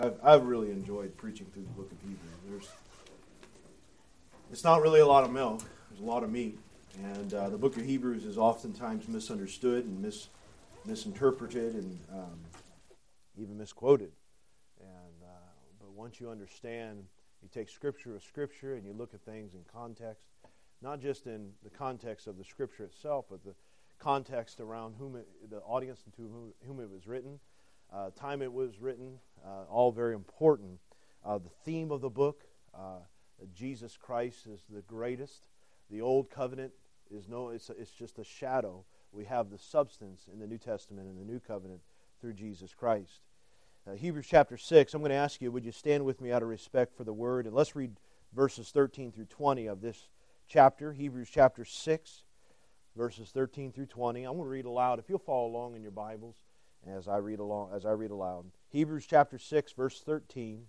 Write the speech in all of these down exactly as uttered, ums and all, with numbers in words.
I've, I've really enjoyed preaching through the book of Hebrews. There's, it's not really a lot of milk. There's a lot of meat. And uh, the book of Hebrews is oftentimes misunderstood and mis, misinterpreted and um, even misquoted. And uh, but once you understand, you take Scripture with Scripture and you look at things in context, not just in the context of the Scripture itself, but the context around whom it, the audience and to whom, whom it was written, uh, time it was written, uh, all very important. Uh, the theme of the book, uh, Jesus Christ is the greatest. The Old Covenant is no, it's, it's just a shadow. We have the substance in the New Testament and the New Covenant through Jesus Christ. Uh, Hebrews chapter six, I'm going to ask you, would you stand with me out of respect for the Word? And let's read verses thirteen through twenty of this chapter, Hebrews chapter six, verses thirteen through twenty. I'm going to read aloud. If you'll follow along in your Bibles as I read along, as I read aloud. Hebrews chapter six, verse thirteen.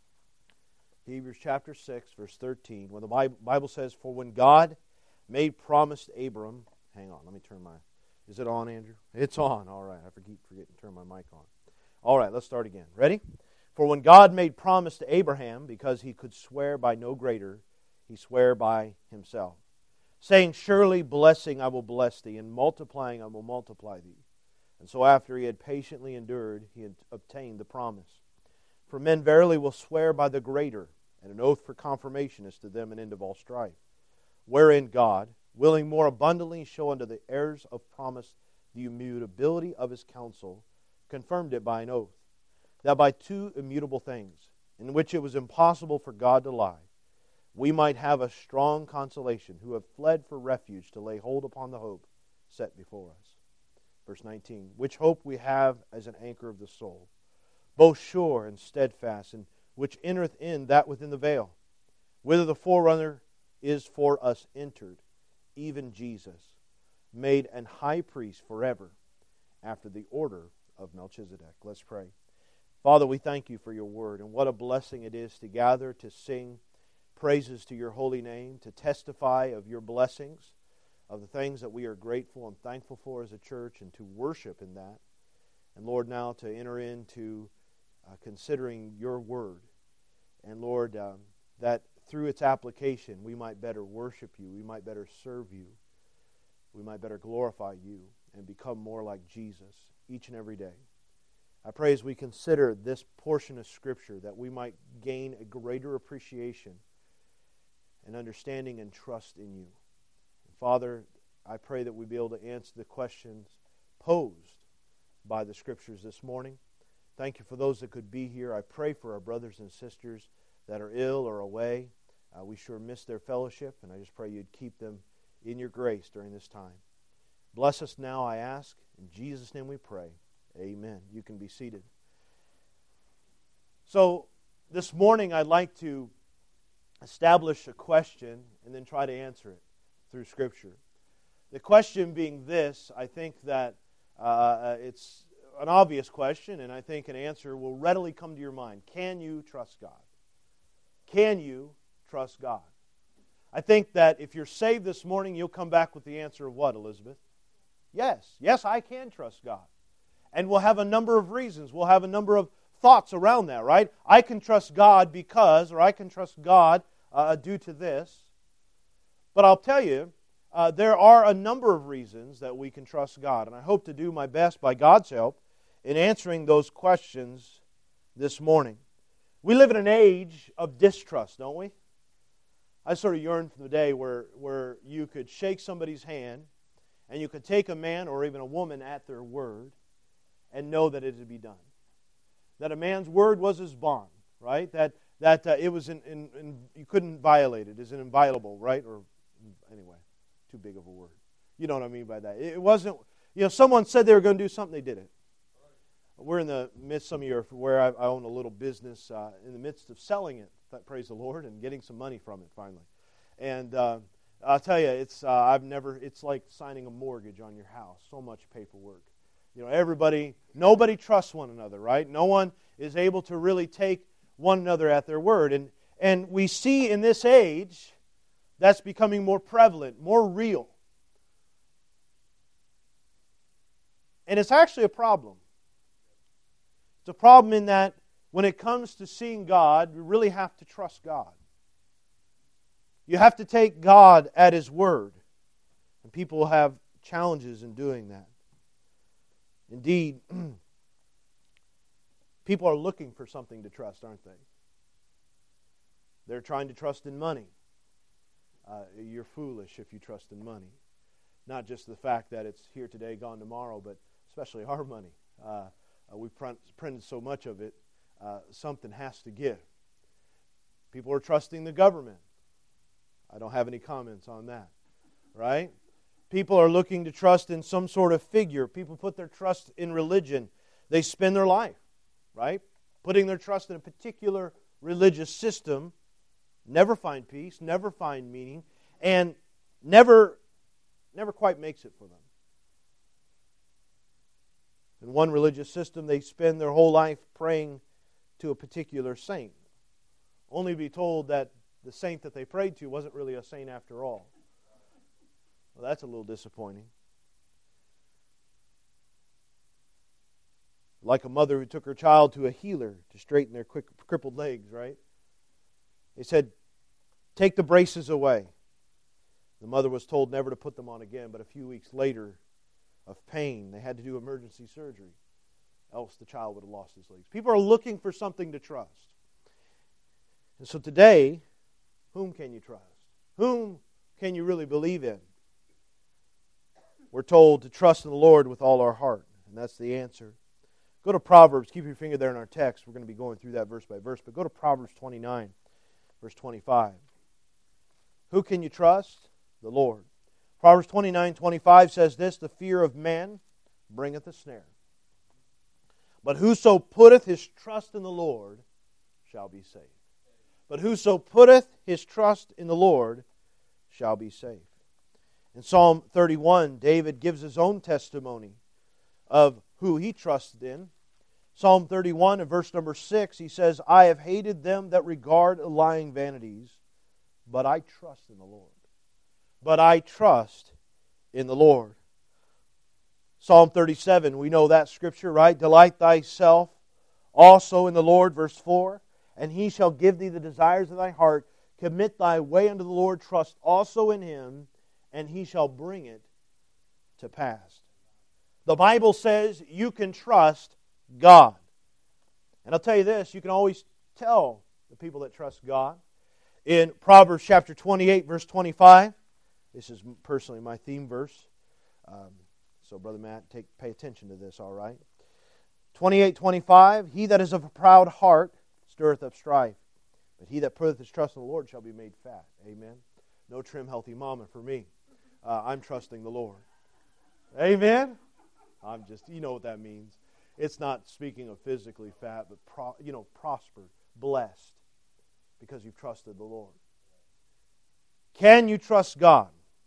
Hebrews chapter six, verse thirteen. When the Bible says, "For when God made promise to Abram," hang on, let me turn my, is it on, Andrew? It's on, all right. I forget, forget to turn my mic on. All right, let's start again. Ready? "For when God made promise to Abraham, because he could swear by no greater, he sware by himself, saying, Surely blessing I will bless thee, and multiplying I will multiply thee. And so after he had patiently endured, he had obtained the promise. For men verily will swear by the greater, and an oath for confirmation is to them an end of all strife. Wherein God, willing more abundantly show unto the heirs of promise the immutability of his counsel, confirmed it by an oath, that by two immutable things, in which it was impossible for God to lie, we might have a strong consolation, who have fled for refuge to lay hold upon the hope set before us." Verse nineteen, "Which hope we have as an anchor of the soul, both sure and steadfast, and which entereth in that within the veil, whither the forerunner is for us entered, even Jesus, made an high priest forever, after the order of Melchizedek." Let's pray. Father, we thank you for your word, and what a blessing it is to gather, to sing praises to your holy name, to testify of your blessings, of the things that we are grateful and thankful for as a church, and to worship in that. And Lord, now to enter into uh, considering your word. And Lord, um, that through its application we might better worship you, we might better serve you, we might better glorify you, and become more like Jesus each and every day. I pray as we consider this portion of Scripture that we might gain a greater appreciation and understanding and trust in you. And Father, I pray that we be able to answer the questions posed by the Scriptures this morning. Thank you for those that could be here. I pray for our brothers and sisters that are ill or away. Uh, we sure miss their fellowship, and I just pray you'd keep them in your grace during this time. Bless us now, I ask. In Jesus' name we pray. Amen. You can be seated. So, this morning I'd like to establish a question and then try to answer it through Scripture. The question being this, I think that uh, it's an obvious question, and I think an answer will readily come to your mind. Can you trust God? Can you trust God? I think that if you're saved this morning, you'll come back with the answer of what, Elizabeth? Yes. Yes, I can trust God. And we'll have a number of reasons. We'll have a number of thoughts around that, right? I can trust God because, or I can trust God uh, due to this. But I'll tell you, uh, there are a number of reasons that we can trust God. And I hope to do my best, by God's help, in answering those questions this morning. We live in an age of distrust, don't we? I sort of yearn for the day where, where you could shake somebody's hand and you could take a man or even a woman at their word and know that it would be done. That a man's word was his bond, right? That that uh, it was in, in, in you couldn't violate it. It's an inviolable, right? Or anyway, too big of a word. You know what I mean by that. It wasn't, you know, someone said they were going to do something, they did it. We're in the midst, some of you are where I, I own a little business, uh, in the midst of selling it, praise the Lord, and getting some money from it finally. And uh, I'll tell you, it's uh, I've never, it's like signing a mortgage on your house. So much paperwork. You know, everybody, nobody trusts one another, right? No one is able to really take one another at their word. And, and we see in this age, that's becoming more prevalent, more real. And it's actually a problem. It's a problem in that when it comes to seeing God, you really have to trust God. You have to take God at His word. And people have challenges in doing that. Indeed, people are looking for something to trust, aren't they? They're trying to trust in money. Uh, you're foolish if you trust in money. Not just the fact that it's here today, gone tomorrow, but especially our money. Uh, uh, we've printed so much of it, uh, something has to give. People are trusting the government. I don't have any comments on that. Right? People are looking to trust in some sort of figure. People put their trust in religion. They spend their life, right, putting their trust in a particular religious system, never find peace, never find meaning, and never, never quite makes it for them. In one religious system, they spend their whole life praying to a particular saint, only to be told that the saint that they prayed to wasn't really a saint after all. Well, that's a little disappointing. Like a mother who took her child to a healer to straighten their quick, crippled legs, right? They said, take the braces away. The mother was told never to put them on again, but a few weeks later of pain, they had to do emergency surgery. Else the child would have lost his legs. People are looking for something to trust. And so today, whom can you trust? Whom can you really believe in? We're told to trust in the Lord with all our heart, and that's the answer. Go to Proverbs. Keep your finger there in our text. We're going to be going through that verse by verse, but go to Proverbs twenty-nine, verse twenty-five. Who can you trust? The Lord. Proverbs twenty-nine, twenty-five says this, the fear of man bringeth a snare. But whoso putteth his trust in the Lord shall be saved. But whoso putteth his trust in the Lord shall be saved. In Psalm thirty-one, David gives his own testimony of who he trusted in. Psalm thirty-one and verse number six, he says, I have hated them that regard lying vanities, but I trust in the Lord. But I trust in the Lord. Psalm thirty-seven, we know that scripture, right? Delight thyself also in the Lord, verse four, and He shall give thee the desires of thy heart. Commit thy way unto the Lord, trust also in Him, and He shall bring it to pass. The Bible says you can trust God. And I'll tell you this, you can always tell the people that trust God. In Proverbs chapter twenty-eight, verse twenty-five, this is personally my theme verse. Um, so, Brother Matt, take pay attention to this, all right? twenty-eight, twenty-five, he that is of a proud heart stirreth up strife, but he that putteth his trust in the Lord shall be made fat. Amen. No trim, healthy mama for me. Uh, I'm trusting the Lord. Amen. I'm just, you know what that means. It's not speaking of physically fat, but pro, you know, prospered, blessed, because you've trusted the Lord. Can you trust God?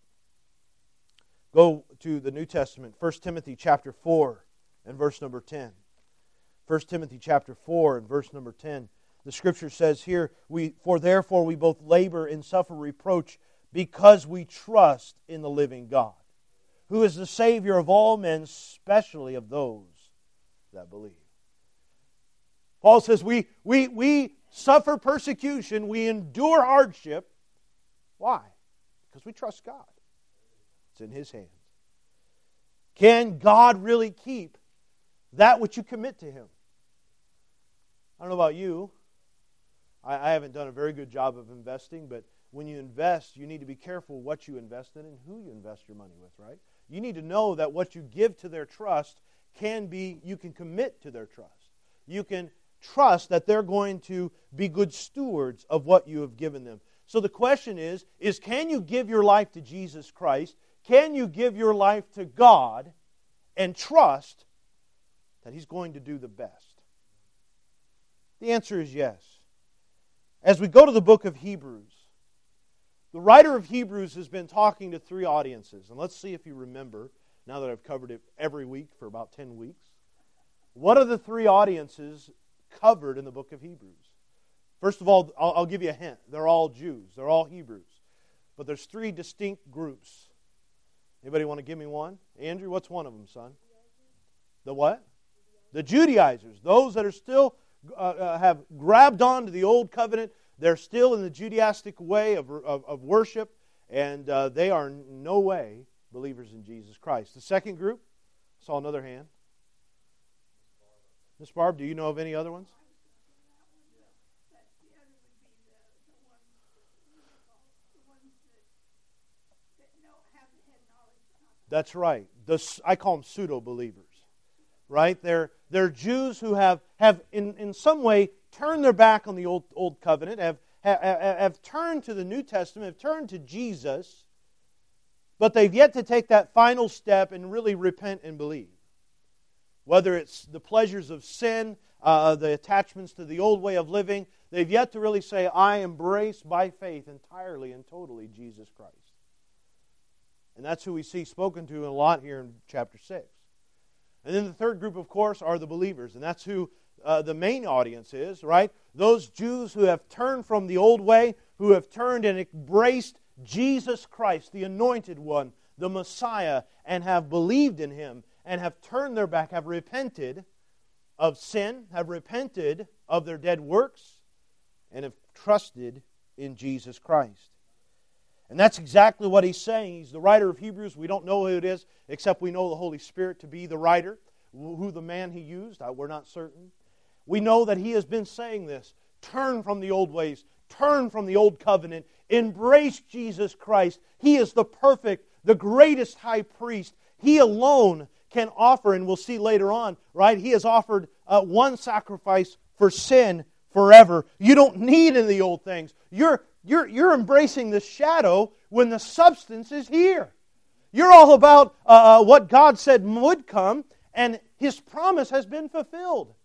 Go to the New Testament, First Timothy chapter four and verse number ten. First Timothy chapter four and verse number ten. The Scripture says here, "We for therefore we both labor and suffer reproach because we trust in the living God, who is the Savior of all men, especially of those that believe." Paul says we, we, we suffer persecution, we endure hardship. Why? Because we trust God. It's in His hands. Can God really keep that which you commit to Him? I don't know about you. I, I haven't done a very good job of investing, but when you invest, you need to be careful what you invest in and who you invest your money with, right? You need to know that what you give to their trust can be, you can commit to their trust. You can trust that they're going to be good stewards of what you have given them. So the question is, is can you give your life to Jesus Christ? Can you give your life to God and trust that He's going to do the best? The answer is yes. As we go to the book of Hebrews, the writer of Hebrews has been talking to three audiences. And let's see if you remember, now that I've covered it every week for about ten weeks. What are the three audiences covered in the book of Hebrews? First of all, I'll, I'll give you a hint. They're all Jews. They're all Hebrews. But there's three distinct groups. Anybody want to give me one? Andrew, what's one of them, son? The what? The Judaizers. Those that are still uh, uh, have grabbed onto the old covenant. They're still in the Judaistic way of, of, of worship, and uh, they are in no way believers in Jesus Christ. The second group, I saw another hand. Miss Barb, do you know of any other ones? That's right. The, I call them pseudo-believers. Right? They're, they're Jews who have, have in, in some way turned their back on the old, old covenant, have, have, have turned to the New Testament, have turned to Jesus, but they've yet to take that final step and really repent and believe. Whether it's the pleasures of sin, uh, the attachments to the old way of living, they've yet to really say, I embrace by faith entirely and totally Jesus Christ. And that's who we see spoken to a lot here in chapter six. And then the third group, of course, are the believers. And that's who uh, the main audience is, right? Those Jews who have turned from the old way, who have turned and embraced Jesus Christ, the Anointed One, the Messiah, and have believed in Him, and have turned their back, have repented of sin, have repented of their dead works, and have trusted in Jesus Christ. And that's exactly what he's saying. He's the writer of Hebrews. We don't know who it is, except we know the Holy Spirit to be the writer. Who the man he used, we're not certain. We know that he has been saying this. Turn from the old ways. Turn from the old covenant. Embrace Jesus Christ. He is the perfect, the greatest high priest. He alone can offer, and we'll see later on, right? He has offered uh, one sacrifice for sin forever. You don't need any of the old things. You're You're, you're embracing the shadow when the substance is here. You're all about uh, what God said would come, and His promise has been fulfilled.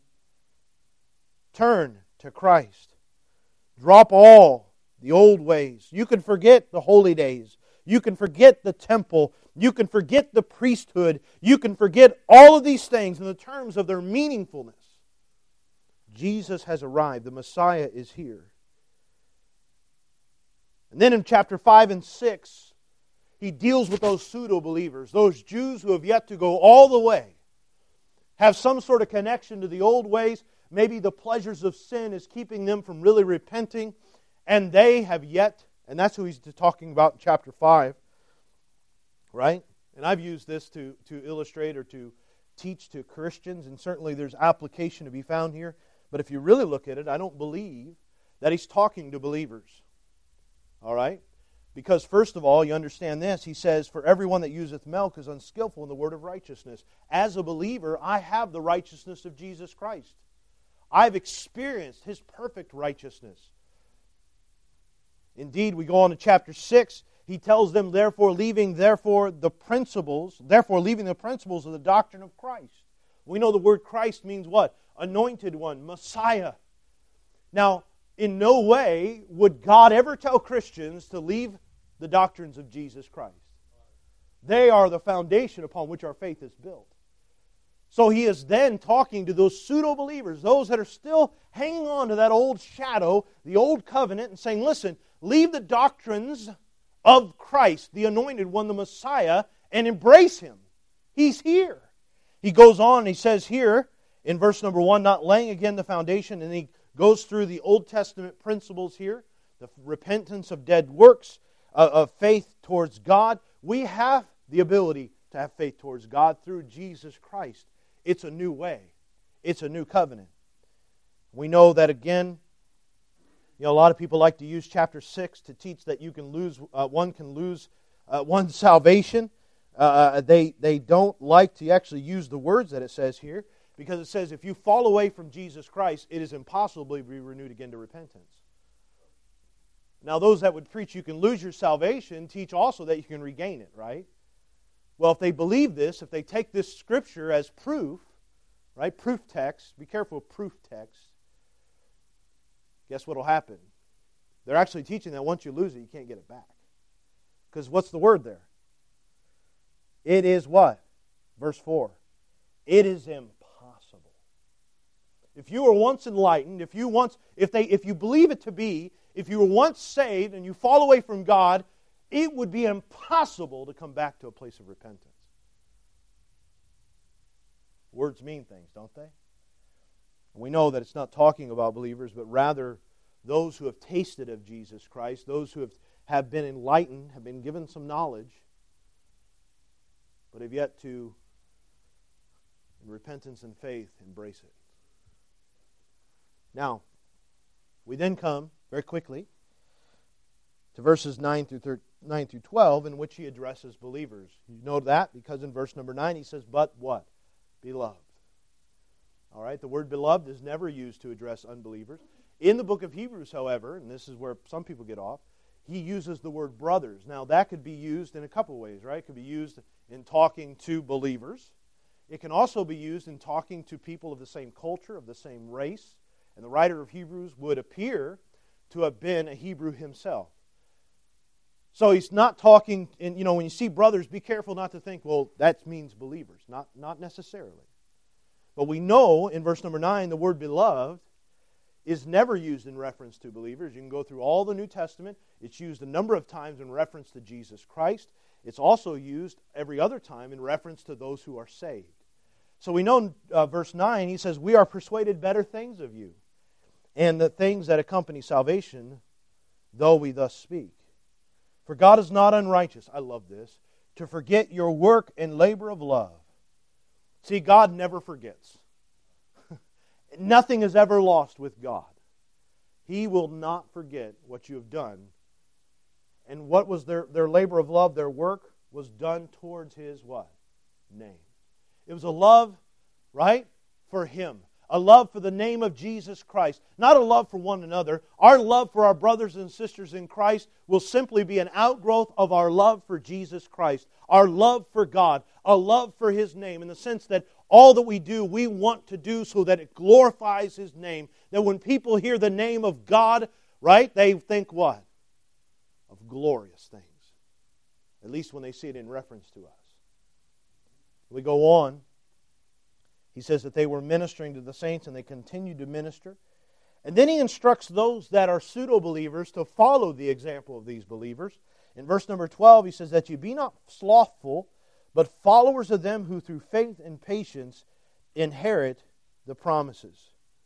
Turn to Christ. Drop all the old ways. You can forget the holy days. You can forget the temple. You can forget the priesthood. You can forget all of these things in the terms of their meaningfulness. Jesus has arrived. The Messiah is here. And then in chapter five and six, he deals with those pseudo-believers, those Jews who have yet to go all the way, have some sort of connection to the old ways. Maybe the pleasures of sin is keeping them from really repenting, and they have yet, and that's who he's talking about in chapter five, right? And I've used this to, to illustrate or to teach to Christians, and certainly there's application to be found here. But if you really look at it, I don't believe that he's talking to believers. All right? Because first of all, you understand this. He says, for everyone that useth milk is unskillful in the word of righteousness. As a believer, I have the righteousness of Jesus Christ. I've experienced His perfect righteousness. Indeed, we go on to chapter six. He tells them, therefore, leaving therefore the principles, therefore leaving the principles of the doctrine of Christ. We know the word Christ means what? Anointed One, Messiah. Now, in no way would God ever tell Christians to leave the doctrines of Jesus Christ. They are the foundation upon which our faith is built. So he is then talking to those pseudo-believers, those that are still hanging on to that old shadow, the old covenant, and saying, listen, leave the doctrines of Christ, the Anointed One, the Messiah, and embrace Him. He's here. He goes on and he says here, in verse number one, not laying again the foundation, and he goes through the Old Testament principles here, the repentance of dead works, uh, of faith towards God. We have the ability to have faith towards God through Jesus Christ. It's a new way. It's a new covenant. We know that again, you know, a lot of people like to use chapter six to teach that you can lose, uh, one can lose uh, one's salvation. Uh, they, they don't like to actually use the words that it says here, because it says if you fall away from Jesus Christ, it is impossible to be renewed again to repentance. Now those that would preach you can lose your salvation teach also that you can regain it, right? Well, if they believe this, if they take this scripture as proof, right, proof text, be careful of proof text, guess what will happen? They're actually teaching that once you lose it, you can't get it back. Because what's the word there? It is what? Verse four. It is impossible. If you were once enlightened, if you once, if they, if you believe it to be, if you were once saved and you fall away from God, it would be impossible to come back to a place of repentance. Words mean things, don't they? And we know that it's not talking about believers, but rather those who have tasted of Jesus Christ, those who have, have been enlightened, have been given some knowledge, but have yet to, in repentance and faith, embrace it. Now, we then come, very quickly, to verses nine through twelve, in which he addresses believers. You know that because in verse number nine he says, but what? Beloved. All right, the word beloved is never used to address unbelievers. In the book of Hebrews, however, and this is where some people get off, he uses the word brothers. Now, that could be used in a couple of ways, right? It could be used in talking to believers. It can also be used in talking to people of the same culture, of the same race. And the writer of Hebrews would appear to have been a Hebrew himself. So he's not talking, in, you know, when you see brothers, be careful not to think, well, that means believers. Not, not necessarily. But we know in verse number nine, the word beloved is never used in reference to believers. You can go through all the New Testament. It's used a number of times in reference to Jesus Christ. It's also used every other time in reference to those who are saved. So we know in uh, verse nine, he says, we are persuaded better things of you, and the things that accompany salvation, though we thus speak. For God is not unrighteous, I love this, to forget your work and labor of love. See, God never forgets. Nothing is ever lost with God. He will not forget what you have done. And what was their, their labor of love, their work, was done towards His what? Name. It was a love, right, for Him. A love for the name of Jesus Christ. Not a love for one another. Our love for our brothers and sisters in Christ will simply be an outgrowth of our love for Jesus Christ. Our love for God. A love for His name. In the sense that all that we do, we want to do so that it glorifies His name. That when people hear the name of God, right, they think what? Of glorious things. At least when they see it in reference to us. We go on. He says that they were ministering to the saints and they continued to minister. And then he instructs those that are pseudo-believers to follow the example of these believers. In verse number twelve, he says that you be not slothful, but followers of them who through faith and patience inherit the promises.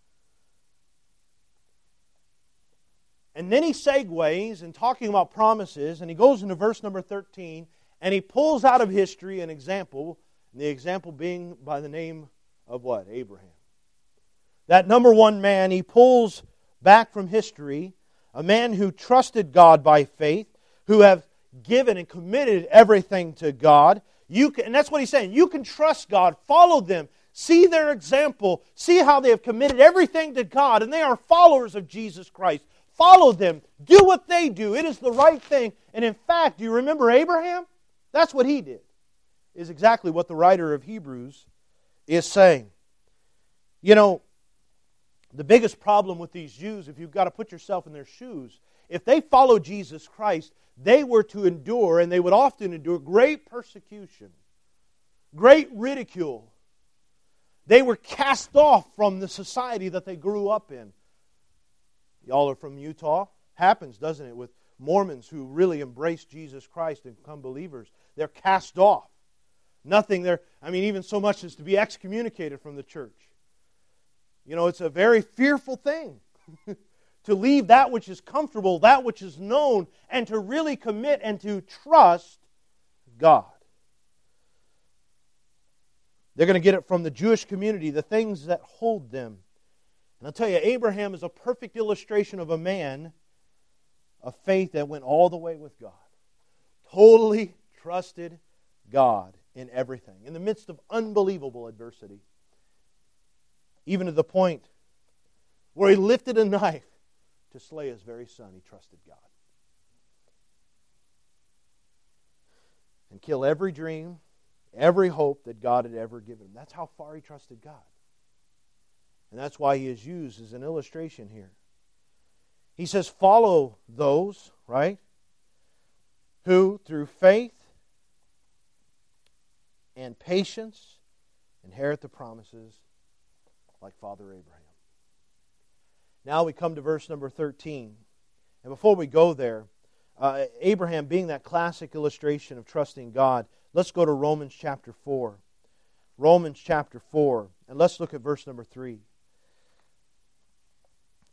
And then he segues in talking about promises, and he goes into verse number thirteen, and he pulls out of history an example, and the example being by the name of what? Abraham. That number one man, he pulls back from history, a man who trusted God by faith, who have given and committed everything to God. You can, and that's what he's saying. You can trust God, follow them, see their example, see how they have committed everything to God, and they are followers of Jesus Christ. Follow them, do what they do. It is the right thing. And in fact, do you remember Abraham? That's what he did. Is exactly what the writer of Hebrews is saying. You know, the biggest problem with these Jews, if you've got to put yourself in their shoes, if they followed Jesus Christ, they were to endure, and they would often endure, great persecution, great ridicule. They were cast off from the society that they grew up in. Y'all are from Utah? Happens, doesn't it, with Mormons who really embrace Jesus Christ and become believers. They're cast off. Nothing there, I mean, even so much as to be excommunicated from the church. You know, it's a very fearful thing to leave that which is comfortable, that which is known, and to really commit and to trust God. They're going to get it from the Jewish community, the things that hold them. And I'll tell you, Abraham is a perfect illustration of a man of faith that went all the way with God. Totally trusted God in everything, in the midst of unbelievable adversity. Even to the point where he lifted a knife to slay his very son, he trusted God. And kill every dream, every hope that God had ever given him. That's how far he trusted God. And that's why he is used as an illustration here. He says, follow those, right, who through faith and patience inherit the promises like Father Abraham. Now we come to verse number thirteen. And before we go there, uh, Abraham being that classic illustration of trusting God, let's go to Romans chapter four. Romans chapter four. And let's look at verse number three.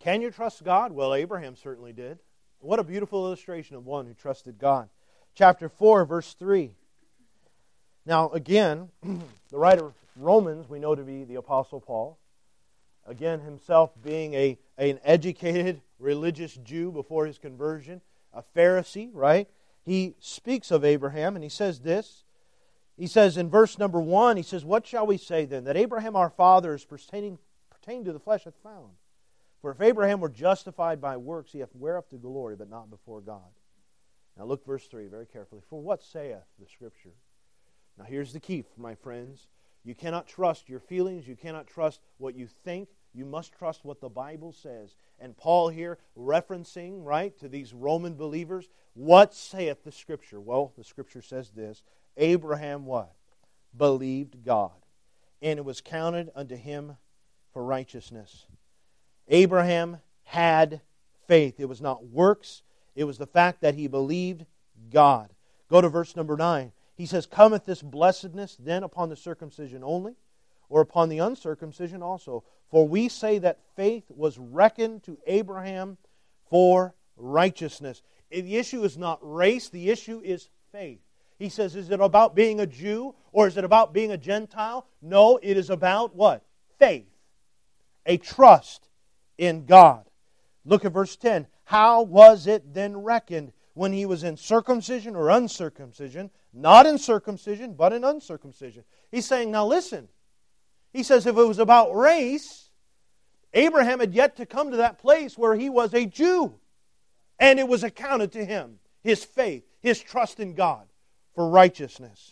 Can you trust God? Well, Abraham certainly did. What a beautiful illustration of one who trusted God. Chapter four, verse three. Now, again, the writer of Romans we know to be the Apostle Paul. Again, himself being a, an educated religious Jew before his conversion, a Pharisee, right? He speaks of Abraham and he says this. He says in verse number one, he says, "What shall we say then? That Abraham our father is pertaining, pertaining to the flesh hath found. For if Abraham were justified by works, he hath whereof to glory, but not before God." Now look verse three very carefully. "For what saith the Scripture?" Now here's the key, my friends. You cannot trust your feelings. You cannot trust what you think. You must trust what the Bible says. And Paul here referencing, right, to these Roman believers, what saith the Scripture? Well, the Scripture says this. Abraham what? Believed God, and it was counted unto him for righteousness. Abraham had faith. It was not works. It was the fact that he believed God. Go to verse number nine. He says, "Cometh this blessedness then upon the circumcision only, or upon the uncircumcision also? For we say that faith was reckoned to Abraham for righteousness." The issue is not race, the issue is faith. He says, is it about being a Jew or is it about being a Gentile? No, it is about what? Faith. A trust in God. Look at verse ten. "How was it then reckoned when he was in circumcision or uncircumcision? Not in circumcision, but in uncircumcision." He's saying, now listen. He says if it was about race, Abraham had yet to come to that place where he was a Jew. And it was accounted to him, his faith, his trust in God, for righteousness.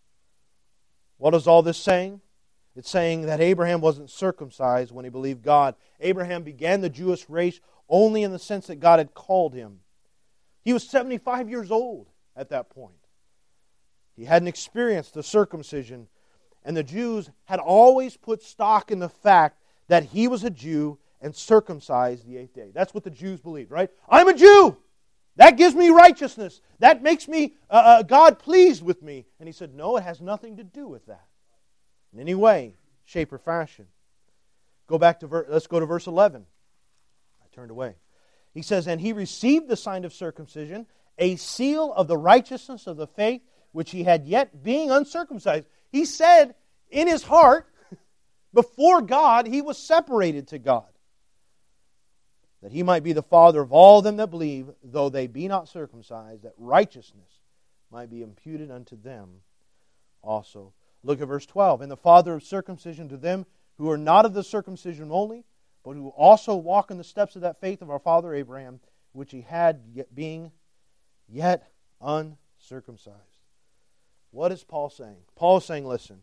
What is all this saying? It's saying that Abraham wasn't circumcised when he believed God. Abraham began the Jewish race only in the sense that God had called him. He was seventy-five years old at that point. He hadn't experienced the circumcision. And the Jews had always put stock in the fact that he was a Jew and circumcised the eighth day. That's what the Jews believed, right? I'm a Jew! That gives me righteousness. That makes me uh, uh, God pleased with me. And he said, no, it has nothing to do with that. In any way, shape, or fashion. Go back to ver- let's go to verse eleven. I turned away. He says, "And he received the sign of circumcision, a seal of the righteousness of the faith, which he had yet being uncircumcised." He said in his heart, before God, he was separated to God. "That he might be the father of all them that believe, though they be not circumcised, that righteousness might be imputed unto them also." Look at verse twelve. "And the father of circumcision to them who are not of the circumcision only, but who also walk in the steps of that faith of our father Abraham, which he had yet being yet uncircumcised." What is Paul saying? Paul is saying, listen,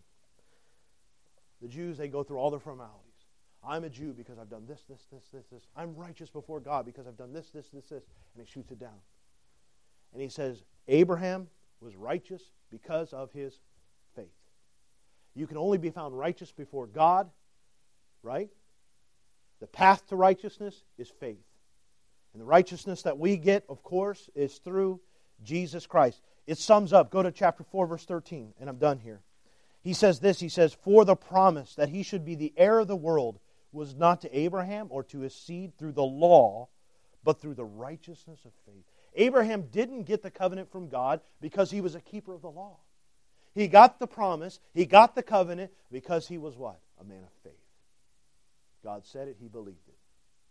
the Jews, they go through all their formalities. I'm a Jew because I've done this, this, this, this, this. I'm righteous before God because I've done this, this, this, this. And he shoots it down. And he says, Abraham was righteous because of his faith. You can only be found righteous before God, right? The path to righteousness is faith. And the righteousness that we get, of course, is through Jesus Christ. It sums up. Go to chapter four, verse thirteen, and I'm done here. He says this, he says, "For the promise that he should be the heir of the world was not to Abraham or to his seed through the law, but through the righteousness of faith." Abraham didn't get the covenant from God because he was a keeper of the law. He got the promise, he got the covenant because he was what? A man of faith. God said it, he believed it.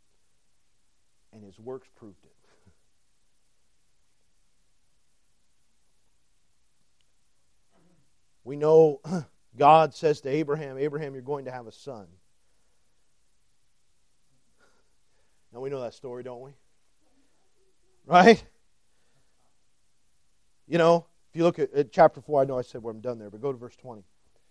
And his works proved it. We know God says to Abraham, Abraham, you're going to have a son. Now we know that story, don't we? Right? You know, if you look at, at chapter four, I know I said where I'm done there, but go to verse twenty.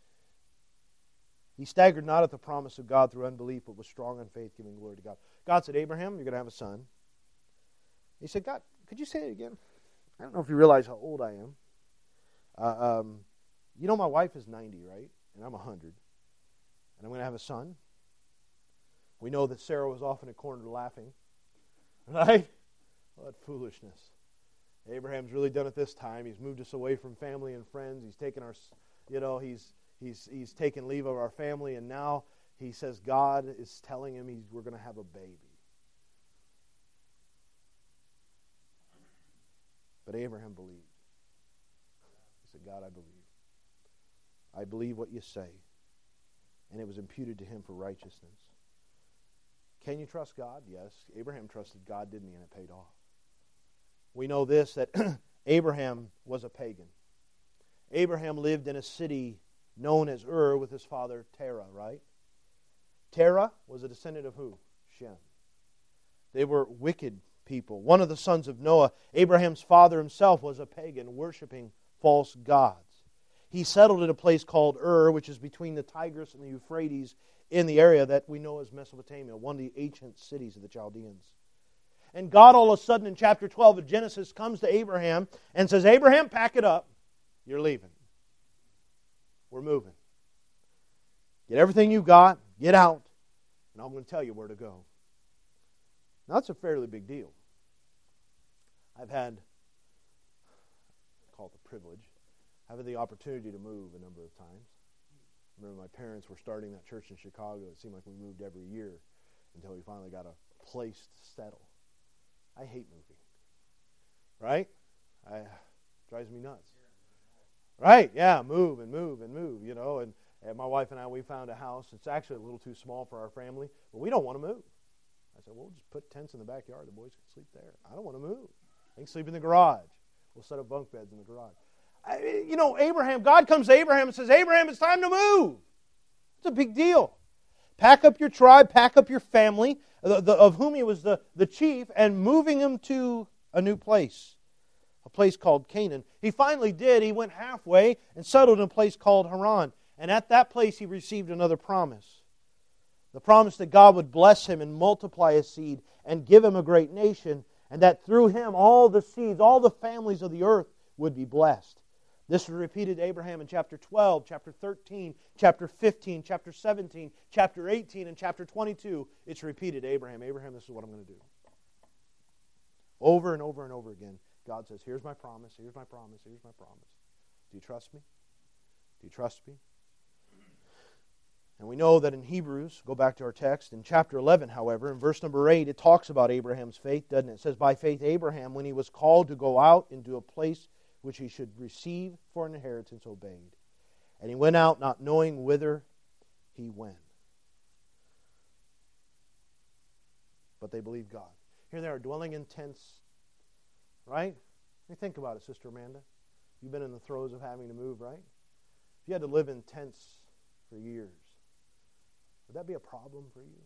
"He staggered not at the promise of God through unbelief, but was strong in faith, giving glory to God." God said, Abraham, you're going to have a son. He said, God, could you say it again? I don't know if you realize how old I am. Uh, um, you know my wife is ninety, right? And I'm one hundred. And I'm going to have a son. We know that Sarah was off in a corner laughing. Right? What foolishness. Abraham's really done it this time. He's moved us away from family and friends. He's taken our, you know, he's he's he's taken leave of our family, and now he says God is telling him he's, we're going to have a baby. Abraham believed. He said, God, I believe. I believe what you say. And it was imputed to him for righteousness. Can you trust God? Yes. Abraham trusted God, didn't he? And it paid off. We know this, that Abraham was a pagan. Abraham lived in a city known as Ur with his father Terah, right? Terah was a descendant of who? Shem. They were wicked people. One of the sons of Noah, Abraham's father himself, was a pagan, worshiping false gods. He settled at a place called Ur, which is between the Tigris and the Euphrates, in the area that we know as Mesopotamia, one of the ancient cities of the Chaldeans. And God all of a sudden in chapter twelve of Genesis comes to Abraham and says, Abraham, pack it up. You're leaving. We're moving. Get everything you got, get out, and I'm going to tell you where to go. Now, that's a fairly big deal. I've had, I call it the privilege, having the opportunity to move a number of times. I remember my parents were starting that church in Chicago. It seemed like we moved every year until we finally got a place to settle. I hate moving. Right? I, it drives me nuts. Right? Yeah, move and move and move, you know. And, and my wife and I, we found a house. It's actually a little too small for our family, but we don't want to move. I said, well, we'll just put tents in the backyard. The boys can sleep there. I don't want to move. They can sleep in the garage. We'll set up bunk beds in the garage. I, you know, Abraham, God comes to Abraham and says, Abraham, it's time to move. It's a big deal. Pack up your tribe, pack up your family, the, the, of whom he was the, the chief, and moving him to a new place, a place called Canaan. He finally did. He went halfway and settled in a place called Haran. And at that place he received another promise. The promise that God would bless him and multiply his seed and give him a great nation, and that through him all the seeds, all the families of the earth would be blessed. This was repeated to Abraham in chapter twelve, chapter thirteen, chapter fifteen, chapter seventeen, chapter eighteen, and chapter twenty-two. It's repeated to Abraham. Abraham, this is what I'm going to do. Over and over and over again, God says, here's my promise, here's my promise, here's my promise. Do you trust me? Do you trust me? And we know that in Hebrews, go back to our text, in chapter eleven, however, in verse number eight, it talks about Abraham's faith, doesn't it? It says, by faith Abraham, when he was called to go out into a place which he should receive for an inheritance, obeyed. And he went out not knowing whither he went. But they believed God. Here they are dwelling in tents, right? I mean, think about it, Sister Amanda. You've been in the throes of having to move, right? If you had to live in tents for years, would that be a problem for you?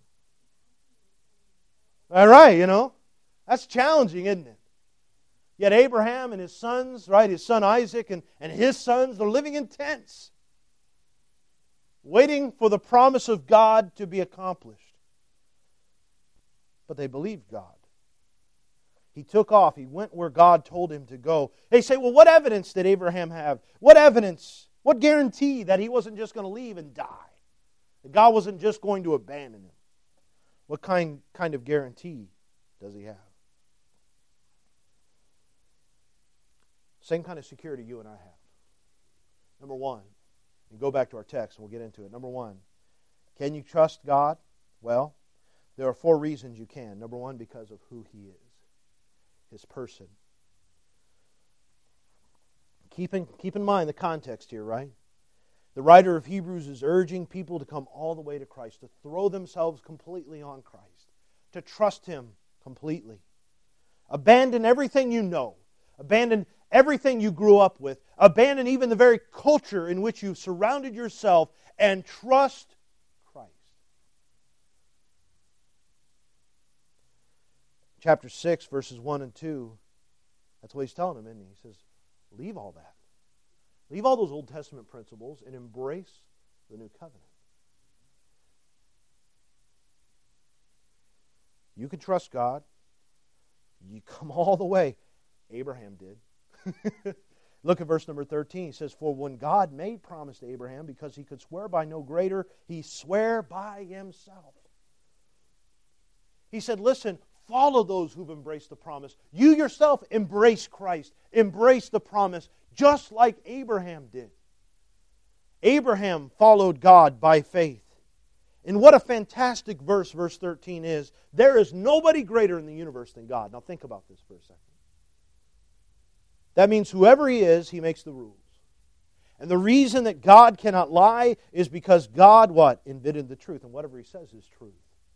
All right, you know, that's challenging, isn't it? Yet Abraham and his sons, right, his son Isaac and, and his sons, they're living in tents, waiting for the promise of God to be accomplished. But they believed God. He took off. He went where God told him to go. They say, well, what evidence did Abraham have? What evidence? What guarantee that he wasn't just going to leave and die? That God wasn't just going to abandon him? What kind, kind of guarantee does he have? Same kind of security you and I have. Number one, and go back to our text and we'll get into it. Number one, can you trust God? Well, there are four reasons you can. Number one, because of who He is, His person. Keep in, keep in mind the context here, right? The writer of Hebrews is urging people to come all the way to Christ, to throw themselves completely on Christ, to trust Him completely. Abandon everything you know. Abandon everything you grew up with. Abandon even the very culture in which you surrounded yourself and trust Christ. Chapter six, verses one and two, that's what he's telling them, isn't he? He says, leave all that. Leave all those Old Testament principles and embrace the new covenant. You can trust God. You come all the way. Abraham did. Look at verse number thirteen. He says, for when God made promise to Abraham, because he could swear by no greater, he swore by himself. He said, listen, follow those who've embraced the promise. You yourself embrace Christ. Embrace the promise, just like Abraham did. Abraham followed God by faith. And what a fantastic verse, verse thirteen is. There is nobody greater in the universe than God. Now think about this for a second. That means whoever He is, He makes the rules. And the reason that God cannot lie is because God, what? Invented the truth. And whatever He says is truth.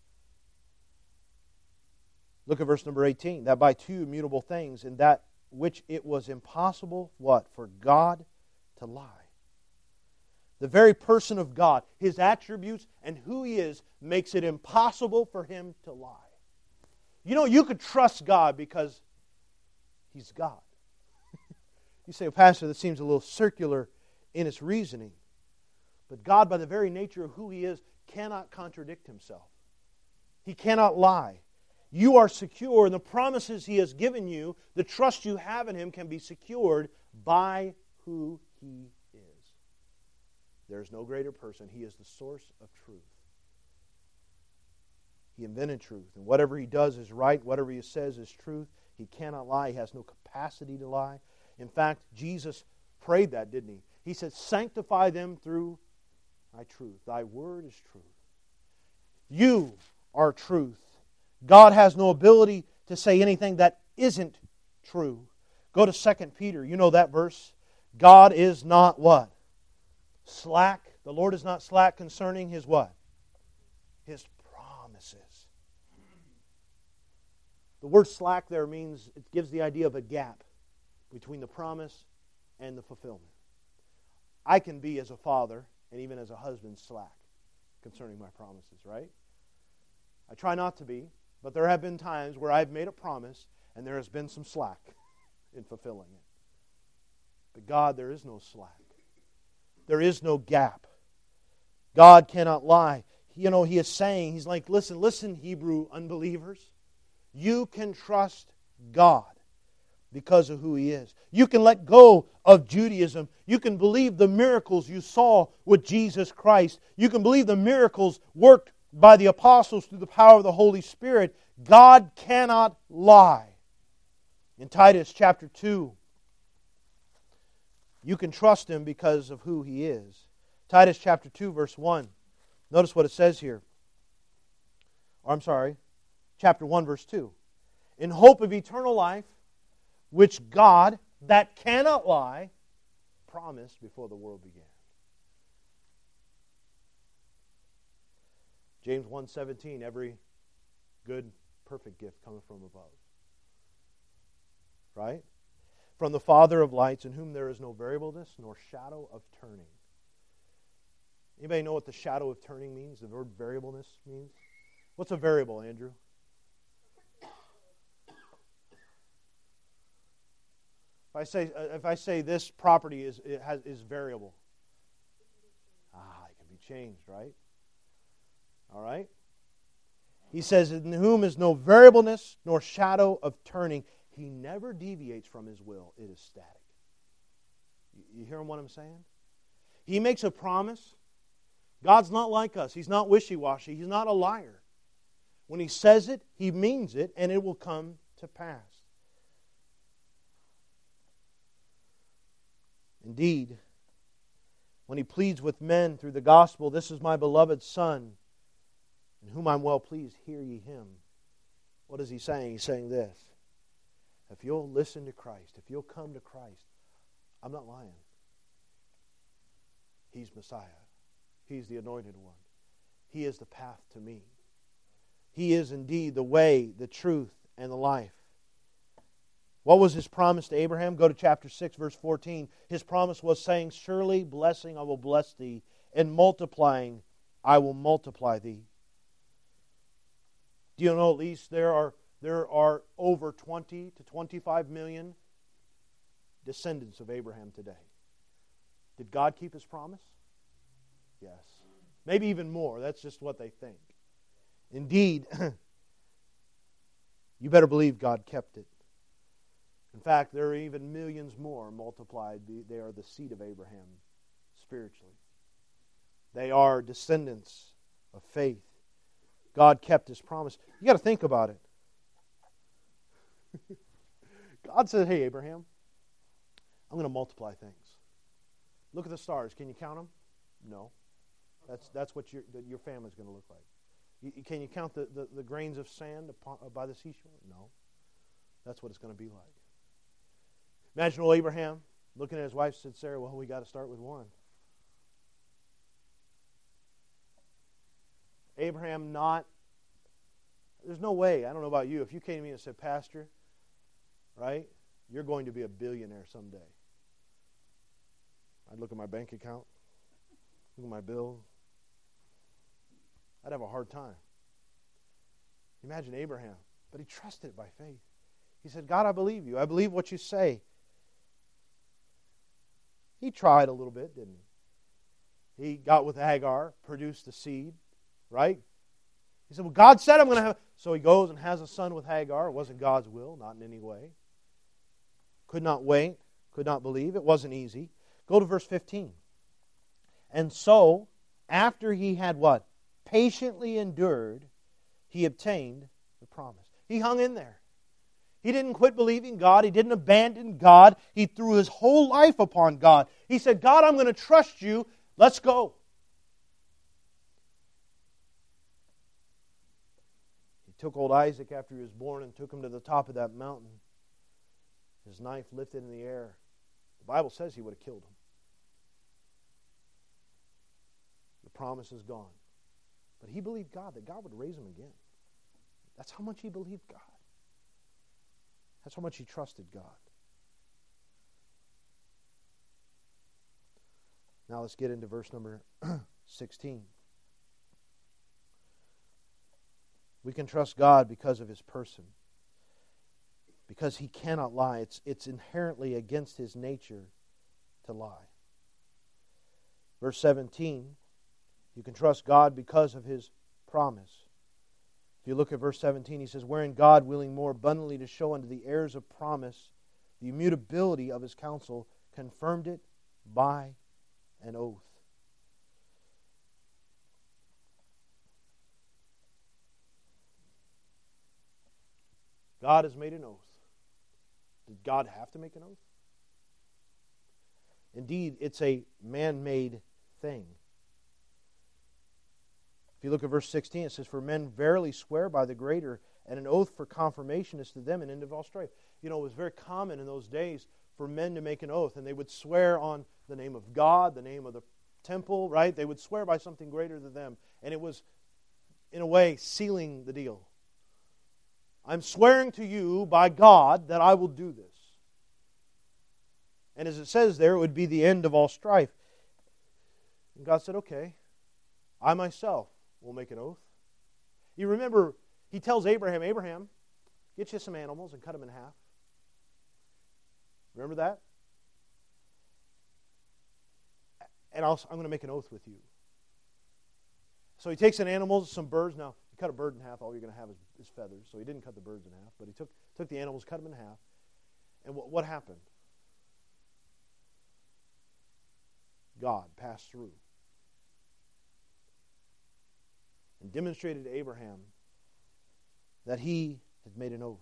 Look at verse number eighteen. That by two immutable things, in that which it was impossible, what? For God to lie. The very person of God, His attributes and who He is, makes it impossible for Him to lie. You know, you could trust God because He's God. You say, well, Pastor, that seems a little circular in its reasoning. But God, by the very nature of who He is, cannot contradict Himself. He cannot lie. You are secure, and the promises He has given you, the trust you have in Him, can be secured by who He is. There is no greater person. He is the source of truth. He invented truth, and whatever He does is right. Whatever He says is truth. He cannot lie. He has no capacity to lie. In fact, Jesus prayed that, didn't He? He said, sanctify them through Thy truth. Thy word is truth. You are truth. God has no ability to say anything that isn't true. Go to Second Peter. You know that verse. God is not what? Slack. The Lord is not slack concerning His what? His promises. The word slack there means, it gives the idea of a gap between the promise and the fulfillment. I can be, as a father and even as a husband, slack concerning my promises, right? I try not to be, but there have been times where I've made a promise and there has been some slack in fulfilling it. But God, there is no slack. There is no gap. God cannot lie. You know, He is saying, He's like, listen, listen, Hebrew unbelievers. You can trust God because of who He is. You can let go of Judaism. You can believe the miracles you saw with Jesus Christ. You can believe the miracles worked by the apostles through the power of the Holy Spirit. God cannot lie. In Titus chapter two, you can trust Him because of who He is. Titus chapter two, verse one. Notice what it says here. Or I'm sorry, chapter one, verse two. In hope of eternal life, which God, that cannot lie, promised before the world began. James one seventeen, every good, perfect gift cometh from above. Right? From the Father of lights, in whom there is no variableness nor shadow of turning. Anybody know what the shadow of turning means? The word variableness means? What's a variable, Andrew? If I say if I say this property is it has is variable, ah, it can be changed, right? All right. He says, in whom is no variableness nor shadow of turning. He never deviates from His will. It is static. You hear what I'm saying? He makes a promise. God's not like us. He's not wishy-washy. He's not a liar. When He says it, He means it, and it will come to pass. Indeed, when He pleads with men through the gospel, this is my beloved Son, in whom I'm well pleased, hear ye Him. What is He saying? He's saying this. If you'll listen to Christ, if you'll come to Christ, I'm not lying. He's Messiah. He's the anointed one. He is the path to me. He is indeed the way, the truth, and the life. What was His promise to Abraham? Go to chapter six, verse fourteen. His promise was saying, surely blessing I will bless thee, and multiplying I will multiply thee. Do you know at least there are there are over twenty to twenty-five million descendants of Abraham today? Did God keep His promise? Yes. Maybe even more. That's just what they think. Indeed, you better believe God kept it. In fact, there are even millions more multiplied. They are the seed of Abraham spiritually. They are descendants of faith. God kept His promise. You got to think about it. God said, hey, Abraham, I'm going to multiply things. Look at the stars. Can you count them? No. That's that's what your your family's going to look like. You, can you count the, the, the grains of sand upon, by the seashore? No. That's what it's going to be like. Imagine old Abraham looking at his wife said, Sarah, well, we got to start with one. Abraham not, there's no way, I don't know about you, if you came to me and said, Pastor, right, you're going to be a billionaire someday. I'd look at my bank account, look at my bills. I'd have a hard time. Imagine Abraham, but he trusted it by faith. He said, God, I believe you. I believe what you say. He tried a little bit, didn't he? He got with Hagar, produced a seed, right? He said, well, God said I'm going to have... So he goes and has a son with Hagar. It wasn't God's will, not in any way. Could not wait, could not believe. It wasn't easy. Go to verse fifteen. And so, after he had what? Patiently endured, he obtained the promise. He hung in there. He didn't quit believing God. He didn't abandon God. He threw his whole life upon God. He said, God, I'm going to trust you. Let's go. He took old Isaac after he was born and took him to the top of that mountain. His knife lifted in the air. The Bible says he would have killed him. The promise is gone. But he believed God, that God would raise him again. That's how much he believed God. That's how much he trusted God. Now let's get into verse number sixteen. We can trust God because of his person. Because he cannot lie. It's, it's inherently against his nature to lie. Verse seventeen, you can trust God because of his promise. If you look at verse seventeen, he says, wherein God, willing more abundantly to show unto the heirs of promise the immutability of his counsel, confirmed it by an oath. God has made an oath. Did God have to make an oath? Indeed, it's a man-made thing. If you look at verse sixteen, it says, for men verily swear by the greater, and an oath for confirmation is to them an end of all strife. You know, it was very common in those days for men to make an oath, and they would swear on the name of God, the name of the temple, right? They would swear by something greater than them, and it was, in a way, sealing the deal. I'm swearing to you by God that I will do this. And as it says there, it would be the end of all strife. And God said, okay, I myself will make an oath. You remember, he tells Abraham, Abraham, get you some animals and cut them in half. Remember that? And I'll, I'm going to make an oath with you. So he takes an animal, some birds. Now, you cut a bird in half, all you're going to have is, is feathers. So he didn't cut the birds in half, but he took, took the animals, cut them in half. And what, what happened? God passed through and demonstrated to Abraham that he had made an oath.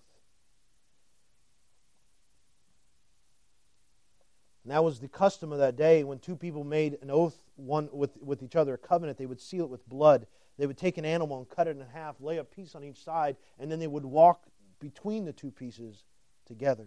And that was the custom of that day. When two people made an oath one with, with each other, a covenant, they would seal it with blood. They would take an animal and cut it in half, lay a piece on each side, and then they would walk between the two pieces together.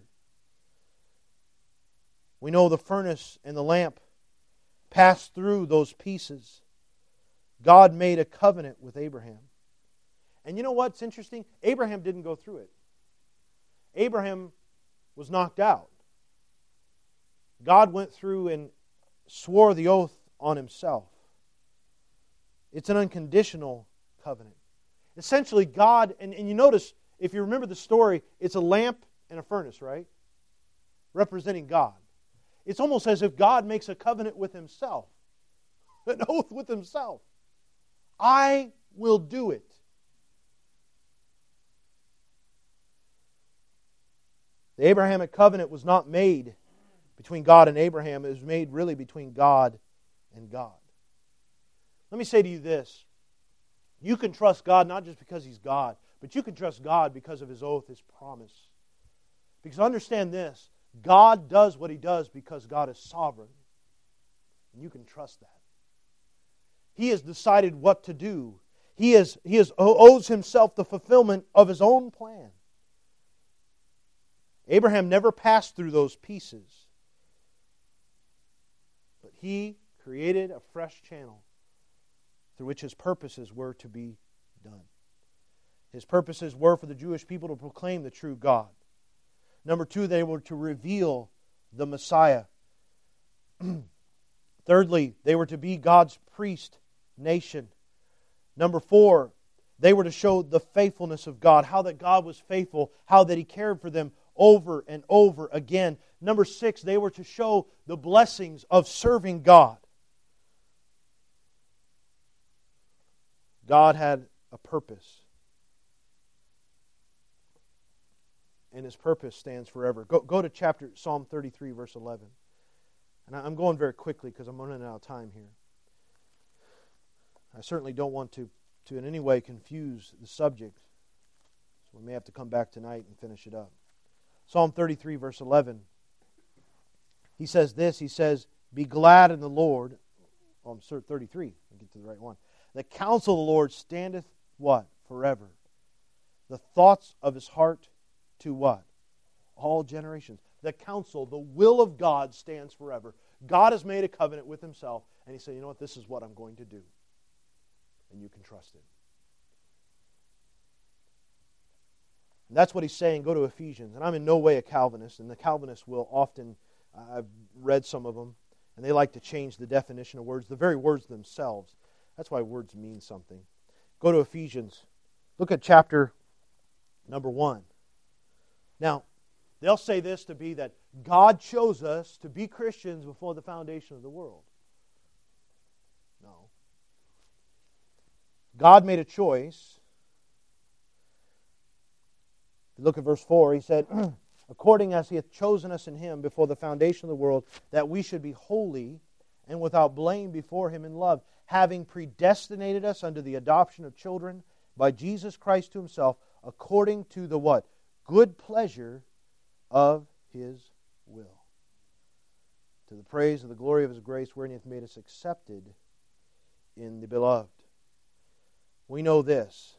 We know the furnace and the lamp passed through those pieces. God made a covenant with Abraham. And you know what's interesting? Abraham didn't go through it. Abraham was knocked out. God went through and swore the oath on himself. It's an unconditional covenant. Essentially, God, and, and you notice, if you remember the story, it's a lamp and a furnace, right? Representing God. It's almost as if God makes a covenant with himself. An oath with himself. I will do it. The Abrahamic covenant was not made between God and Abraham. It was made really between God and God. Let me say to you this. You can trust God not just because He's God, but you can trust God because of His oath, His promise. Because understand this, God does what He does because God is sovereign. And you can trust that. He has decided what to do. He, is, he is, owes Himself the fulfillment of His own plan. Abraham never passed through those pieces. But he created a fresh channel through which his purposes were to be done. His purposes were for the Jewish people to proclaim the true God. Number two, they were to reveal the Messiah. Thirdly, they were to be God's priest nation. Number four, they were to show the faithfulness of God, how that God was faithful, how that He cared for them over and over again. Number six, they were to show the blessings of serving God. God had a purpose. And His purpose stands forever. Go, go to chapter Psalm thirty-three, verse eleven. And I'm going very quickly because I'm running out of time here. I certainly don't want to, to in any way confuse the subject. So we may have to come back tonight and finish it up. Psalm thirty-three, verse eleven. He says this, he says, "Be glad in the Lord." Oh, I'm sorry, thirty-three. I'll get to the right one. "The counsel of the Lord standeth," what? "Forever. The thoughts of His heart to" what? "All generations." The counsel, the will of God stands forever. God has made a covenant with Himself, and He said, you know what, this is what I'm going to do. And you can trust it. And that's what He's saying. Go to Ephesians. And I'm in no way a Calvinist, and the Calvinists will often, uh, I've read some of them, and they like to change the definition of words, the very words themselves. That's why words mean something. Go to Ephesians. Look at chapter number one. Now, they'll say this to be that God chose us to be Christians before the foundation of the world. No. God made a choice. Look at verse four. He said, "According as He hath chosen us in Him before the foundation of the world, that we should be holy and without blame before Him in love, having predestinated us unto the adoption of children by Jesus Christ to Himself, according to the" what? "Good pleasure of His will, to the praise of the glory of His grace, wherein He hath made us accepted in the Beloved." We know this.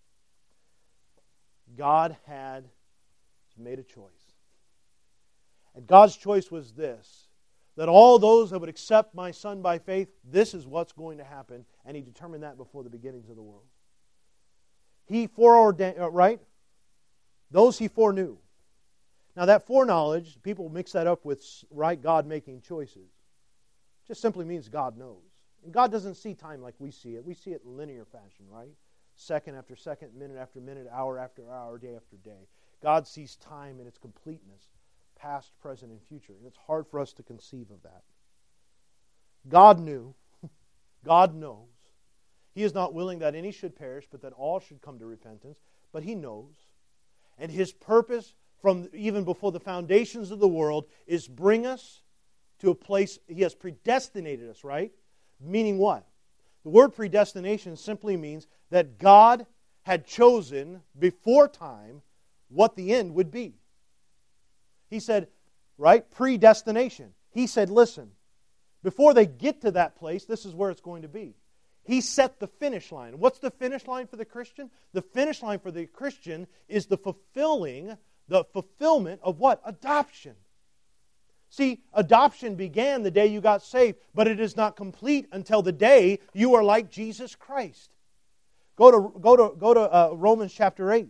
God had made a choice. And God's choice was this, that all those that would accept my Son by faith, this is what's going to happen. And He determined that before the beginnings of the world. He foreordained, right? Those He foreknew. Now that foreknowledge, people mix that up with right God making choices. It just simply means God knows. And God doesn't see time like we see it. We see it in linear fashion, right? Second after second, minute after minute, hour after hour, day after day. God sees time in its completeness, past, present, and future. And it's hard for us to conceive of that. God knew. God knows. He is not willing that any should perish, but that all should come to repentance. But He knows. And His purpose from even before the foundations of the world is bring us to a place He has predestinated us, right? Meaning what? The word predestination simply means that God had chosen before time what the end would be. He said, right? Predestination. He said, listen, before they get to that place, this is where it's going to be. He set the finish line. What's the finish line for the Christian? The finish line for the Christian is the fulfilling, the fulfillment of what? Adoption. See, adoption began the day you got saved, but it is not complete until the day you are like Jesus Christ. Go to go to go to uh, Romans chapter eight.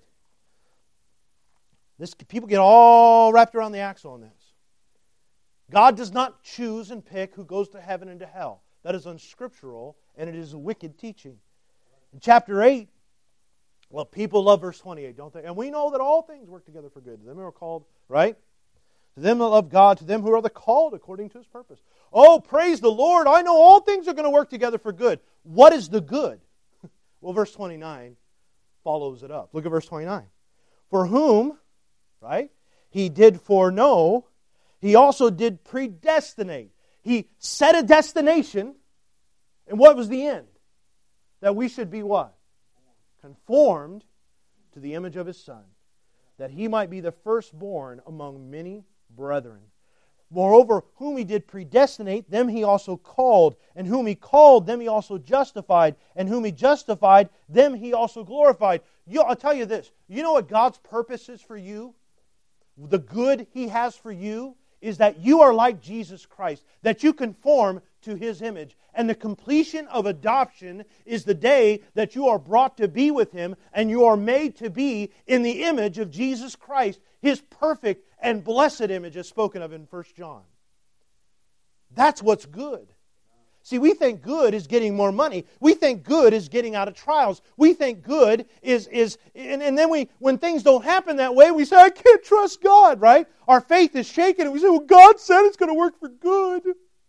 This people get all wrapped around the axle on this. God does not choose and pick who goes to heaven and to hell. That is unscriptural, and it is a wicked teaching. In chapter eight, well, people love verse twenty-eight, don't they? And we know that all things work together for good. To them who are called, right? To them that love God, to them who are the called according to His purpose. Oh, praise the Lord, I know all things are going to work together for good. What is the good? Well, verse twenty-nine follows it up. Look at verse twenty-nine. For whom, right, He did foreknow, He also did predestinate. He set a destination, and what was the end? That we should be what? Conformed to the image of His Son, that He might be the firstborn among many brethren. Moreover, whom He did predestinate, them He also called. And whom He called, them He also justified. And whom He justified, them He also glorified. You, I'll tell you this. You know what God's purpose is for you? The good He has for you is that you are like Jesus Christ, that you conform to His image. And the completion of adoption is the day that you are brought to be with Him and you are made to be in the image of Jesus Christ, His perfect and blessed image as spoken of in First John. That's what's good. See, we think good is getting more money. We think good is getting out of trials. We think good is, is and, and then we, when things don't happen that way, we say, I can't trust God, right? Our faith is shaken and we say, well, God said it's going to work for good.